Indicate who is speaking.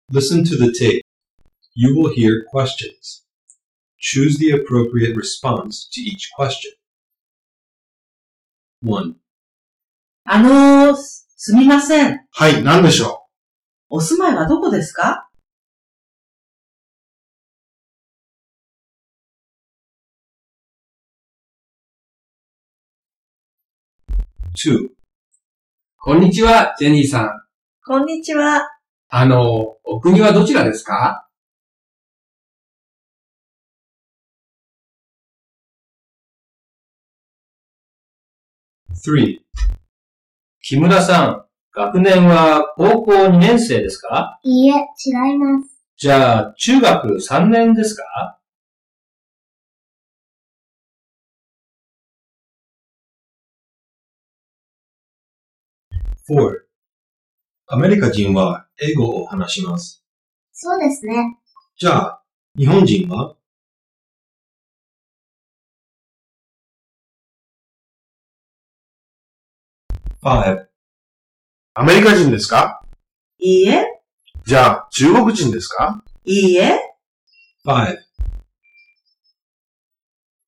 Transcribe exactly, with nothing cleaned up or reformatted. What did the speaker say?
Speaker 1: Listen to the tape. You will hear questions. Choose the appropriate response to each question. one.
Speaker 2: あのー、す、すみません。
Speaker 3: はい、何でしょ
Speaker 2: お住まいはどこですか？
Speaker 1: two.
Speaker 4: こんにちは、ジェニーさん。
Speaker 2: こんにちは。
Speaker 4: あの、お国はどちらですか？
Speaker 1: three.
Speaker 5: 木村さん、学年は高校にねん生ですか？
Speaker 6: いいえ、違います。
Speaker 5: じゃあ、中学さんねんですか？
Speaker 1: four. アメリカ人は英語を話します。
Speaker 6: そうですね。
Speaker 1: じゃあ、日本人は？ five.
Speaker 3: アメリカ人ですか？
Speaker 2: いいえ、
Speaker 3: じゃあ、中国人ですか？
Speaker 2: いいえ。
Speaker 1: five.